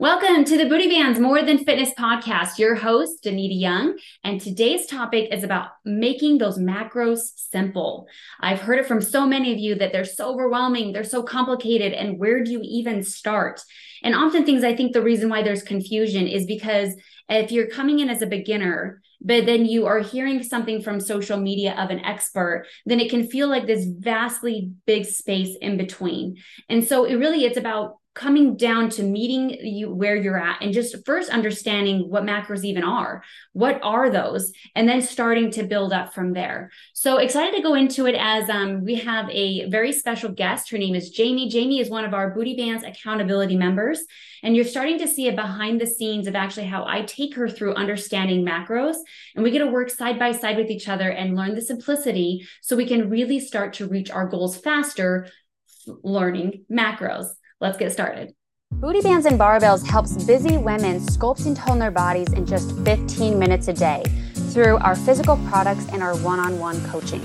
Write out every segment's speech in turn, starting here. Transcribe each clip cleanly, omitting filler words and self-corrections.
Welcome to the Booty Band's More Than Fitness podcast. Your host, Danita Young, and today's topic is about making those macros simple. I've heard it from so many of you that they're so overwhelming, they're so complicated, and where do you even start? And often things, I think the reason why there's confusion is because if you're coming in as a beginner, but then you are hearing something from social media of an expert, then it can feel like this vastly big space in between. And so it's about coming down to meeting you where you're at and just first understanding what macros even are. What are those? And then starting to build up from there. So excited to go into it as we have a very special guest. Her name is Jamie. Jamie is one of our Booty Band's accountability members. And you're starting to see a behind the scenes of actually how I take her through understanding macros. And we get to work side by side with each other and learn the simplicity so we can really start to reach our goals faster learning macros. Let's get started. Booty Bands and Barbells helps busy women sculpt and tone their bodies in just 15 minutes a day through our physical products and our one-on-one coaching.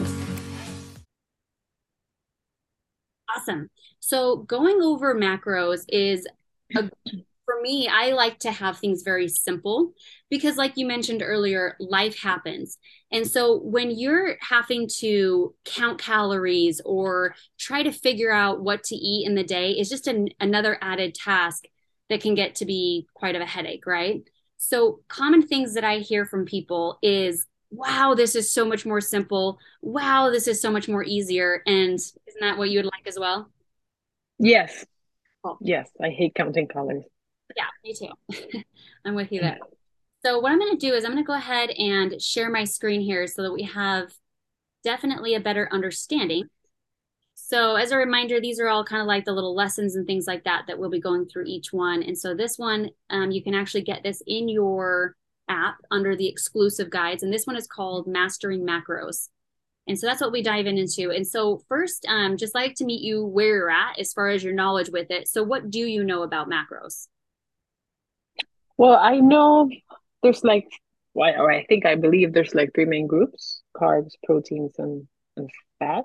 Awesome. So going over macros is, for me, I like to have things very simple because like you mentioned earlier, life happens. And so when you're having to count calories or try to figure out what to eat in the day, is just another added task that can get to be quite of a headache, right? So common things that I hear from people is, wow, this is so much more simple. Wow, this is so much more easier. And isn't that what you would like as well? Yes. Cool. Yes, I hate counting calories. Yeah, me too. I'm with you there. So what I'm going to do is I'm going to go ahead and share my screen here so that we have definitely a better understanding. So as a reminder, these are all kind of like the little lessons and things like that we'll be going through each one. And so this one, you can actually get this in your app under the exclusive guides. And this one is called Mastering Macros. And so that's what we dive into. And so first, just like to meet you where you're at as far as your knowledge with it. So what do you know about macros? Well, I know there's I believe there's like three main groups: carbs, proteins, and fat.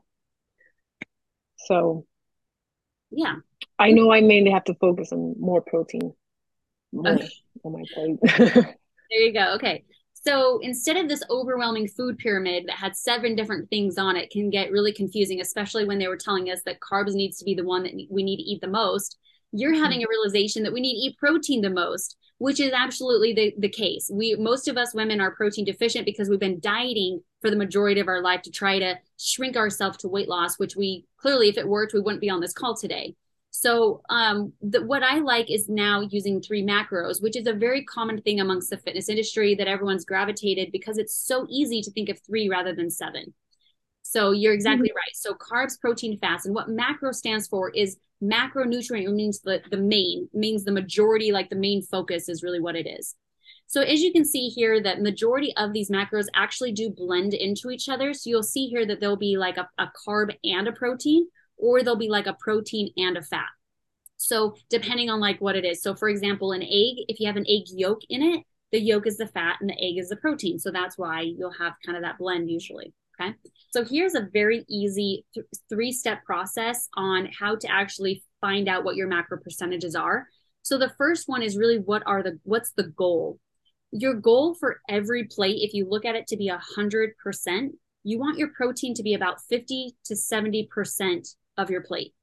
So yeah, I know I mainly have to focus on more protein on my plate. There you go. Okay. So instead of this overwhelming food pyramid that had 7 different things on it, can get really confusing, especially when they were telling us that carbs needs to be the one that we need to eat the most. You're having a realization that we need to eat protein the most, which is absolutely the case. Most of us women are protein deficient because we've been dieting for the majority of our life to try to shrink ourselves to weight loss, which we clearly, if it worked, we wouldn't be on this call today. So what I like is now using 3 macros, which is a very common thing amongst the fitness industry that everyone's gravitated because it's so easy to think of 3 rather than 7. So you're exactly right. So carbs, protein, fats. And what macro stands for is macronutrient, means means the majority, like the main focus is really what it is. So as you can see here, that majority of these macros actually do blend into each other. So you'll see here that there'll be like a carb and a protein, or there'll be like a protein and a fat. So depending on like what it is. So for example, an egg, if you have an egg yolk in it, the yolk is the fat and the egg is the protein. So that's why you'll have kind of that blend usually. Okay. So here's a very easy 3-step process on how to actually find out what your macro percentages are. So the first one is really what's the goal? Your goal for every plate, if you look at it to be 100%, you want your protein to be about 50 to 70% of your plate.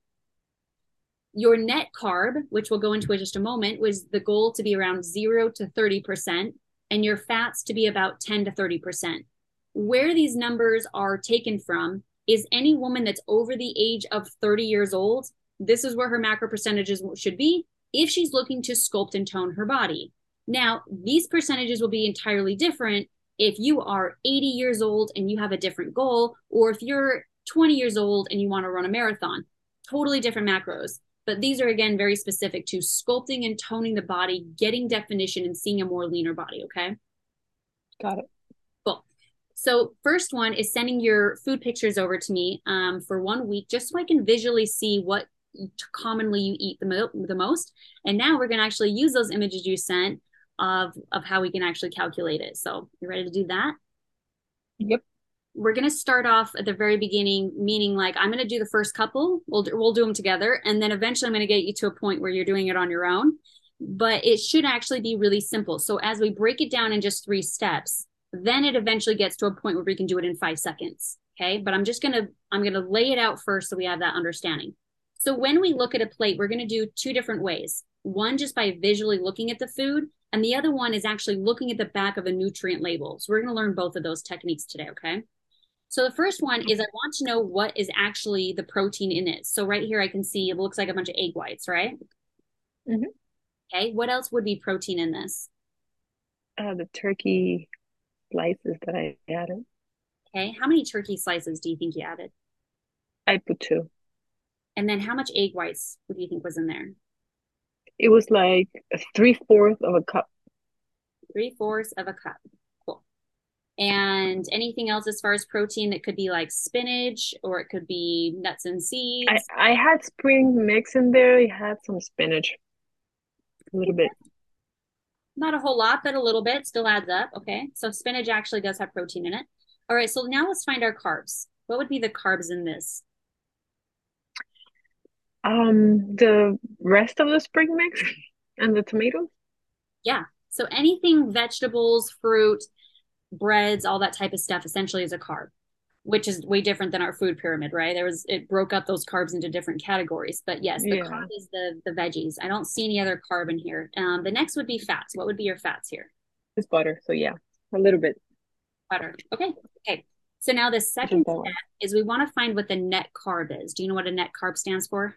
Your net carb, which we'll go into in just a moment, was the goal to be around 0 to 30%, and your fats to be about 10 to 30%. Where these numbers are taken from is any woman that's over the age of 30 years old, this is where her macro percentages should be if she's looking to sculpt and tone her body. Now, these percentages will be entirely different if you are 80 years old and you have a different goal, or if you're 20 years old and you want to run a marathon. Totally different macros. But these are, again, very specific to sculpting and toning the body, getting definition, and seeing a more leaner body, okay? Got it. Cool. So first one is sending your food pictures over to me for 1 week, just so I can visually see what commonly you eat the most. And now we're going to actually use those images you sent of how we can actually calculate it. So you ready to do that? Yep. We're going to start off at the very beginning, meaning like I'm going to do the first couple. We'll do them together. And then eventually I'm going to get you to a point where you're doing it on your own. but it should actually be really simple. So as we break it down in just 3 steps, then it eventually gets to a point where we can do it in 5 seconds. Okay. But I'm going to lay it out first so we have that understanding. So when we look at a plate, we're going to do 2 different ways. One, just by visually looking at the food, and the other one is actually looking at the back of a nutrient label. So we're going to learn both of those techniques today. Okay. So the first one is I want to know what is actually the protein in it. So right here, I can see it looks like a bunch of egg whites, right? Mm-hmm. Okay. What else would be protein in this? The turkey slices that I added. Okay. How many turkey slices do you think you added? I put 2. And then how much egg whites do you think was in there? It was like 3/4 of a cup. 3/4 of a cup. Cool. And anything else as far as protein that could be like spinach, or it could be nuts and seeds? I had spring mix in there. I had some spinach, a little bit. Not a whole lot, but a little bit still adds up. Okay. So spinach actually does have protein in it. All right. So now let's find our carbs. What would be the carbs in this? The rest of the spring mix and the tomatoes. Yeah. So anything vegetables, fruit, breads, all that type of stuff essentially is a carb, which is way different than our food pyramid, right? It broke up those carbs into different categories. But yes, the carb is the veggies. I don't see any other carb in here. The next would be fats. What would be your fats here? It's butter. So yeah, a little bit. Butter. Okay. Okay. So now the second step is we want to find what the net carb is. Do you know what a net carb stands for?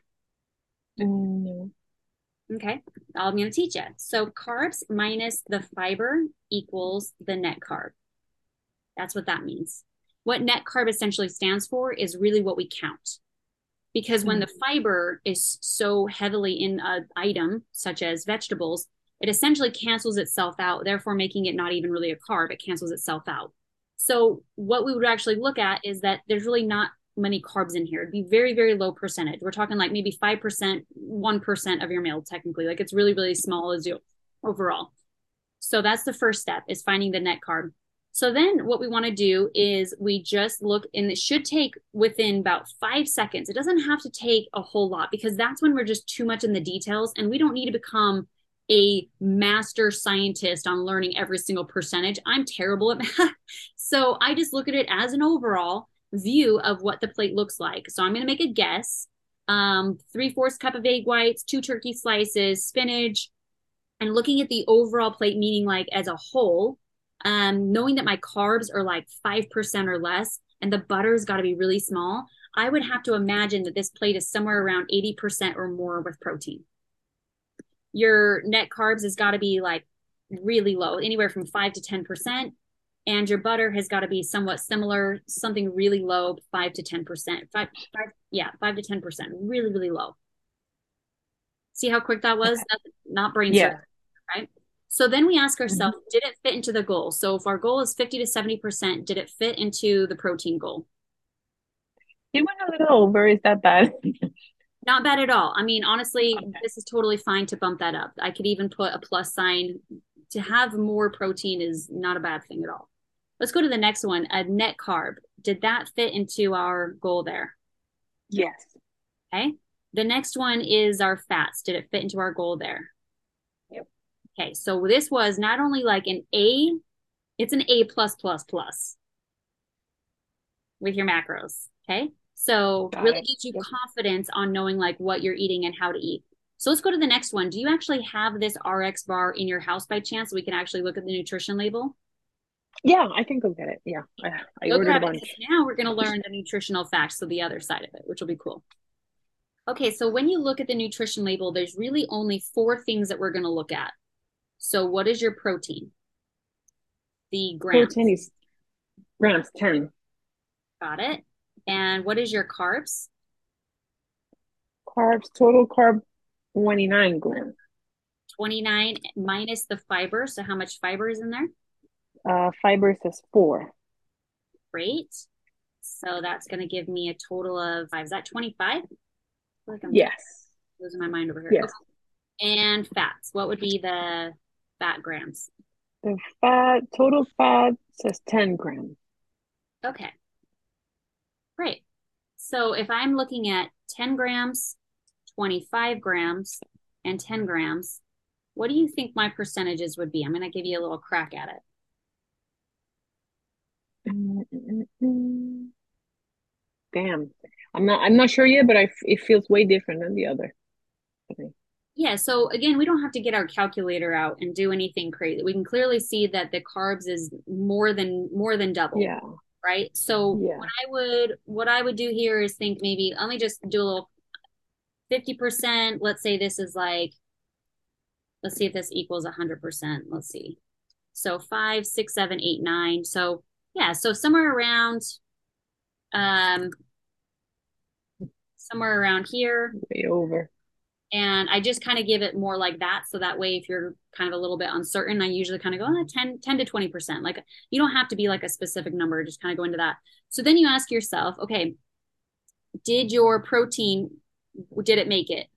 No. Okay. I'm going to teach you. So carbs minus the fiber equals the net carb. That's what that means. What net carb essentially stands for is really what we count. Because when the fiber is so heavily in an item, such as vegetables, it essentially cancels itself out, therefore making it not even really a carb. It cancels itself out. So what we would actually look at is that there's really not many carbs in here. It'd be very, very low percentage. We're talking like maybe 5%, 1% of your meal, technically. Like it's really, really small as you overall. So that's the first step, is finding the net carb. So then what we want to do is we just look, and it should take within about 5 seconds. It doesn't have to take a whole lot, because that's when we're just too much in the details, and we don't need to become a master scientist on learning every single percentage. I'm terrible at math. So I just look at it as an overall view of what the plate looks like. So I'm going to make a guess. 3/4 cup of egg whites, 2 turkey slices, spinach, and looking at the overall plate, meaning like as a whole, knowing that my carbs are like 5% or less, and the butter's got to be really small, I would have to imagine that this plate is somewhere around 80% or more with protein. Your net carbs has got to be like really low, anywhere from 5 to 10%. And your butter has got to be somewhat similar, something really low, 5 to 10%. 5 to 10%, really, really low. See how quick that was? That's not brain surgery, right? So then we ask ourselves, did it fit into the goal? So if our goal is 50 to 70%, did it fit into the protein goal? It went a little over. Is that bad? Not bad at all. I mean, honestly, this is totally fine to bump that up. I could even put a plus sign. To have more protein is not a bad thing at all. Let's go to the next one, a net carb. Did that fit into our goal there? Yes. Okay. The next one is our fats. Did it fit into our goal there? Yep. Okay. So this was not only like an A, it's an A plus plus plus with your macros. Okay. So really gives you confidence on knowing like what you're eating and how to eat. So let's go to the next one. Do you actually have this RX bar in your house by chance so we can actually look at the nutrition label? Yeah, I can go get it. Yeah, I ordered a bunch. Now we're going to learn the nutritional facts, so the other side of it, which will be cool. Okay, so when you look at the nutrition label, there's really only 4 things that we're going to look at. So what is your protein? The grams. Protein is grams, 10. Got it. And what is your carbs? Carbs, total carb, 29 grams. 29 minus the fiber. So how much fiber is in there? Fiber says 4. Great. So that's going to give me a total of 5. Is that 25? Like yes. Losing my mind over here. Yes. Okay. And fats. What would be the fat grams? The total fat says 10 grams. Okay. Great. So if I'm looking at 10 grams, 25 grams, and 10 grams, What do you think my percentages would be? I'm going to give you a little crack at it. Damn. I'm not sure yet, but it feels way different than the other. Okay. Yeah, so again, we don't have to get our calculator out and do anything crazy. We can clearly see that the carbs is more than double, Yeah. right? So Yeah. what I would do here is think maybe let me just do a little 50%. Let's say this is like, let's see if this equals 100%. Let's see. So 5, 6, 7, 8, 9. So yeah, so um somewhere around here. Way over. And I just kind of give it more like that. So that way, if you're kind of a little bit uncertain, I usually kind of go 10 to 20%. Like you don't have to be like a specific number, just kind of go into that. So then you ask yourself, okay, did your protein, did it make it?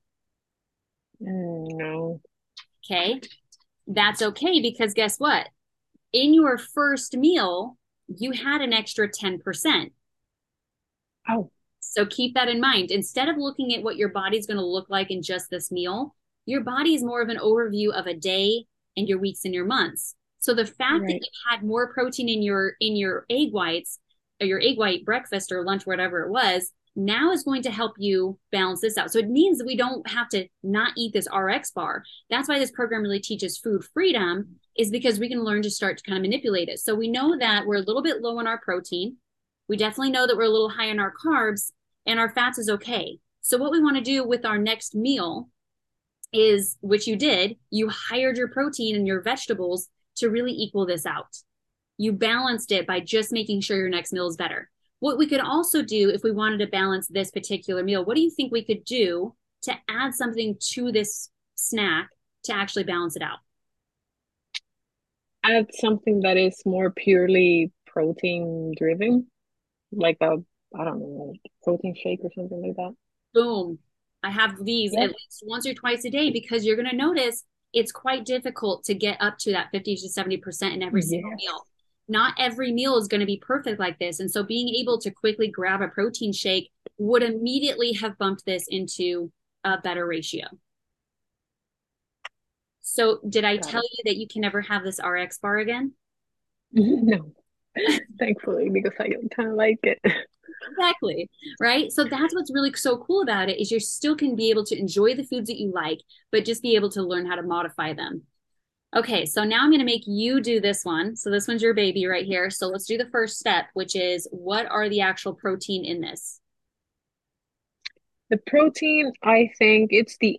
No. Okay. That's okay because guess what? In your first meal, you had an extra 10%. Oh, So keep that in mind. Instead of looking at what your body's going to look like in just this meal, your body is more of an overview of a day and your weeks and your months. So the fact that right. you had more protein in your egg whites or your egg white breakfast or lunch, whatever it was, now is going to help you balance this out. So it means that we don't have to not eat this RX bar. That's why this program really teaches food freedom, is because we can learn to start to kind of manipulate it. So we know that we're a little bit low on our protein. We definitely know that we're a little high on our carbs, and our fats is okay. So what we want to do with our next meal is, which you did, you hired your protein and your vegetables to really equal this out. You balanced it by just making sure your next meal is better. What we could also do if we wanted to balance this particular meal, what do you think we could do to add something to this snack to actually balance it out? Add something that is more purely protein driven, like I don't know, like protein shake or something like that. Boom. I have these Yeah. at least once or twice a day because you're going to notice it's quite difficult to get up to that 50 to 70% in every single Yes. meal. Not every meal is going to be perfect like this. And so being able to quickly grab a protein shake would immediately have bumped this into a better ratio. So did I Got tell it. you that you can never have this RX bar again? No, thankfully, because I don't kind of like it. Exactly. Right. So that's what's really so cool about it is you still can be able to enjoy the foods that you like, but just be able to learn how to modify them. Okay, so now I'm going to make you do this one. So this one's your baby right here. So let's do the first step, which is what are the actual protein in this? The protein, I think it's the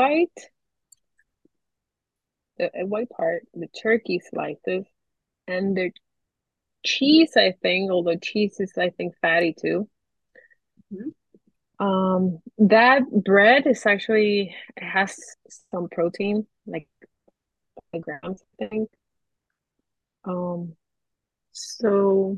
egg white part, the turkey slices, and the cheese, I think, although cheese is, I think, fatty too. Mhm. That bread is actually, it has some protein, like 5 grams, I think. Um, so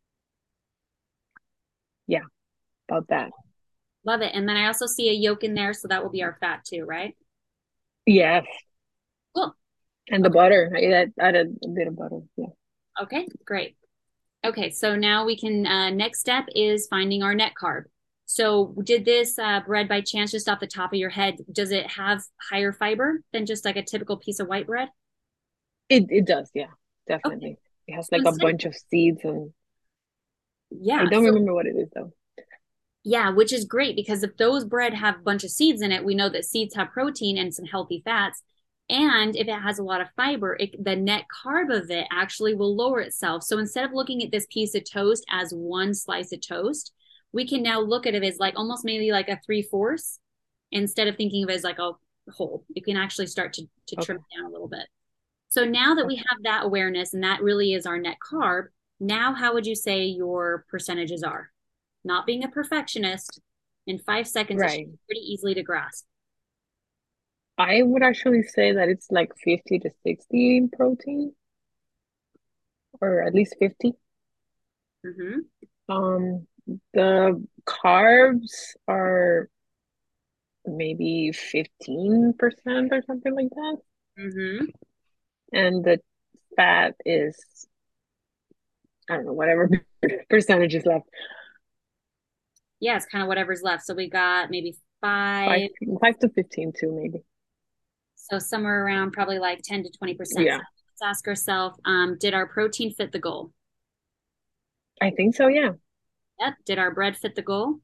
yeah, about that. Love it. And then I also see a yolk in there, so that will be our fat too, right? Yes, Cool. and the Okay. butter. I added a bit of butter. Yeah. Okay, great. Okay, so now we can, next step is finding our net carb. So did this bread by chance just off the top of your head, does it have higher fiber than just like a typical piece of white bread? It does, yeah, Okay. definitely. It has So like a instead of, bunch of seeds, and I yeah, don't so remember what it is though. yeah, which is great because if those bread have a bunch of seeds in it, we know that seeds have protein and some healthy fats. And if it has a lot of fiber, the net carb of it actually will lower itself. So instead of looking at this piece of toast as one slice of toast, we can now look at it as like almost maybe like a three-fourths instead of thinking of it as like a whole. You can actually start to trim Okay. it down a little bit. So now that we Okay. have that awareness and that really is our net carb, now how would you say your percentages are? Not being a perfectionist, in 5 seconds, it should Right. be pretty easily to grasp. I would actually say that it's like 50 to 60 in protein, or at least 50. Mm-hmm. Um, the carbs are maybe 15% or something like that. Mm-hmm. And the fat is, I don't know, whatever percentage is left. Yeah, it's kind of whatever's left. So we got maybe Five, five, 5 to 15 too, maybe. So somewhere around probably like 10 to 20%. Yeah. So let's ask ourselves, did our protein fit the goal? I think so, yeah. Yep. Did our bread fit the goal?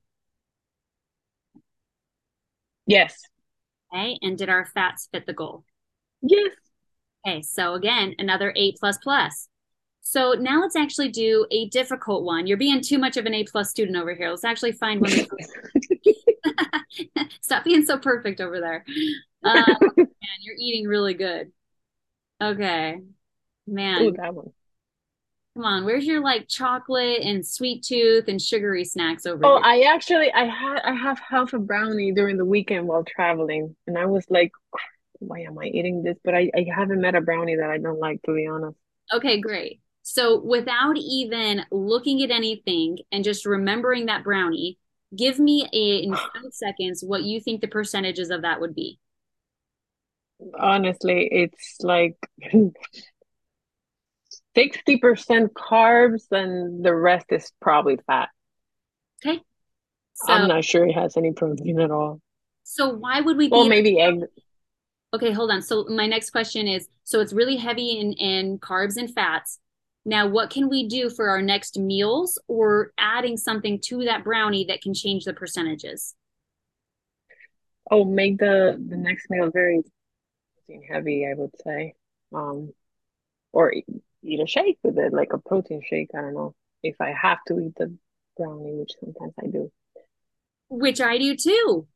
Yes. Okay. And did our fats fit the goal? Yes. Okay. So again, another A++. So now let's actually do a difficult one. You're being too much of an A+ student over here. Let's actually find one. Stop being so perfect over there. Man, you're eating really good. Okay. Man, Ooh, that one. come on. Where's your like chocolate and sweet tooth and sugary snacks over Oh, here? I have half a brownie during the weekend while traveling, and I was like, why am I eating this? But I haven't met a brownie that I don't like, to be honest. Okay, great. So without even looking at anything and just remembering that brownie, give me in 5 seconds what you think the percentages of that would be. Honestly, it's like 60% carbs and the rest is probably fat. Okay. I'm So not sure it has any protein at all. why would we Well, be maybe egg. okay, hold on. So my next question is, so it's really heavy in carbs and fats. Now, what can we do for our next meals or adding something to that brownie that can change the percentages? Oh, make the next meal very protein heavy, I would say. Um, or eat a shake with it, like a protein shake. I don't know if I have to eat the brownie, which sometimes I do. Which I do too.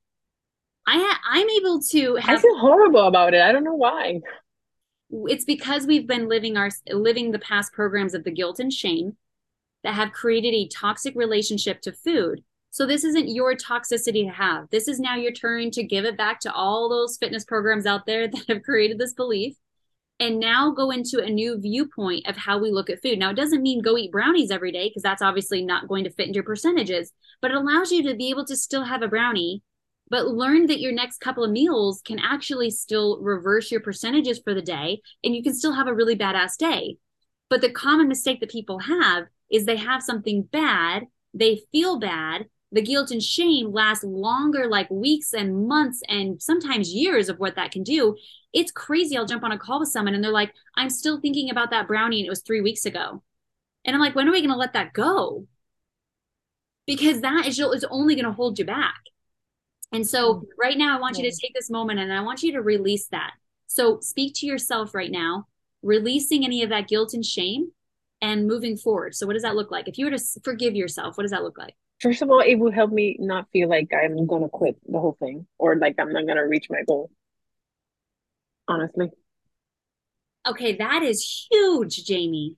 I'm able to I have, feel horrible about it. I don't know why. it's because we've been living the past programs of the guilt and shame that have created a toxic relationship to food. So this isn't your toxicity to have. This is now your turn to give it back to all those fitness programs out there that have created this belief and now go into a new viewpoint of how we look at food. Now, it doesn't mean go eat brownies every day because that's obviously not going to fit into your percentages, but it allows you to be able to still have a brownie, but learn that your next couple of meals can actually still reverse your percentages for the day and you can still have a really badass day. But the common mistake that people have is they have something bad, they feel bad, the guilt and shame lasts longer, like weeks and months and sometimes years of what that can do. It's crazy. I'll jump on a call with someone and they're like, I'm still thinking about that brownie and it was 3 weeks ago. And I'm like, when are we going to let that go? Because that is only going to hold you back. And so right now, I want you to take this moment and I want you to release that. So speak to yourself right now, releasing any of that guilt and shame and moving forward. So what does that look like? If you were to forgive yourself, what does that look like? First of all, it will help me not feel like I'm gonna quit the whole thing or like I'm not gonna reach my goal. Honestly. Okay, that is huge, Jamie.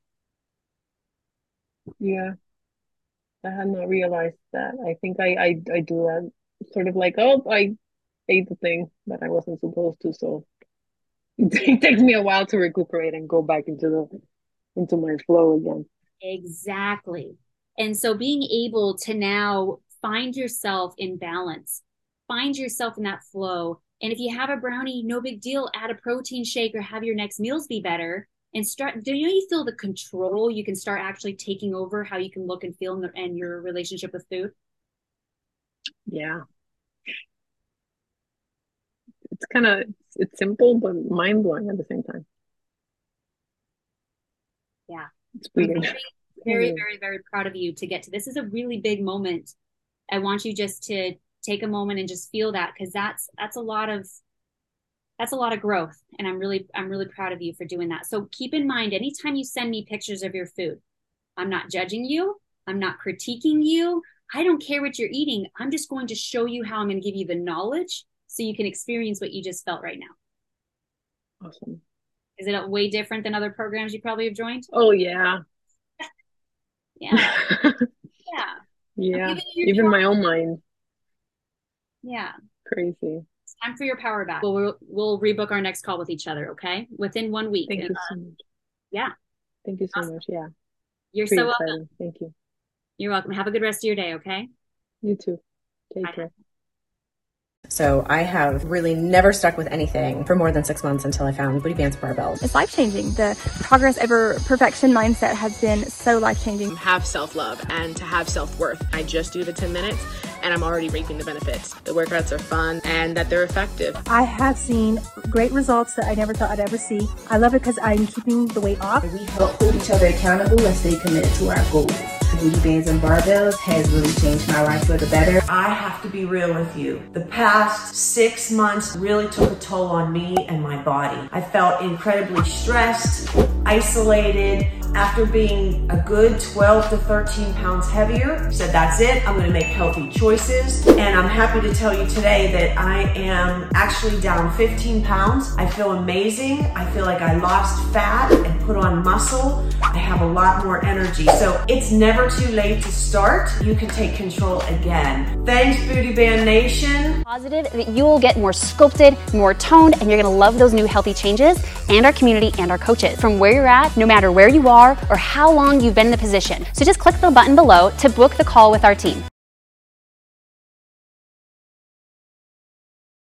Yeah. I had not realized that. I think I do that sort of like, oh, I ate the thing that I wasn't supposed to, so it takes me a while to recuperate and go back into my flow again. Exactly. And so being able to now find yourself in balance, find yourself in that flow. And if you have a brownie, no big deal, add a protein shake or have your next meals be better. And start, do you feel the control? You can start actually taking over how you can look and feel and your relationship with food. Yeah. It's kind of, it's simple, but mind blowing at the same time. Yeah. It's I'm weird. very, very, very proud of you to get to this. Is a really big moment. I want you just to take a moment and just feel that because that's a lot of growth. And I'm really proud of you for doing that. So keep in mind, anytime you send me pictures of your food, I'm not judging you. I'm not critiquing you. I don't care what you're eating. I'm just going to show you how I'm going to give you the knowledge so you can experience what you just felt right now. Awesome. Is it way different than other programs you probably have joined? Oh, yeah. Yeah. Yeah. Yeah. Even my own mind. Yeah. Crazy. It's time for your power back. We'll rebook our next call with each other, okay? Within 1 week. Thank you so much. Yeah. Thank you so much. Yeah. You're Pretty so exciting. welcome. Thank you. You're welcome. Have a good rest of your day, okay? You too. Take Bye. care. So I have really never stuck with anything for more than 6 months until I found Booty Pants Barbells. It's life-changing. The progress over perfection mindset has been so life-changing. Have self-love and to have self-worth. I just do the 10 minutes and I'm already reaping the benefits. The workouts are fun and that they're effective. I have seen great results that I never thought I'd ever see. I love it because I'm keeping the weight off. We help hold each other accountable and stay committed to our goals. Booty Bands and Barbells has really changed my life for the better. I have to be real with you. The past 6 months really took a toll on me and my body. I felt incredibly stressed, isolated. After being a good 12 to 13 pounds heavier, I said that's it, I'm gonna make healthy choices. And I'm happy to tell you today that I am actually down 15 pounds. I feel amazing. I feel like I lost fat and put on muscle. I have a lot more energy. So it's never too late to start. You can take control again. Thanks, Booty Band Nation. Positive that you will get more sculpted, more toned, and you're gonna love those new healthy changes and our community and our coaches. From where you're at, no matter where you are or how long you've been in the position. So just click the button below to book the call with our team.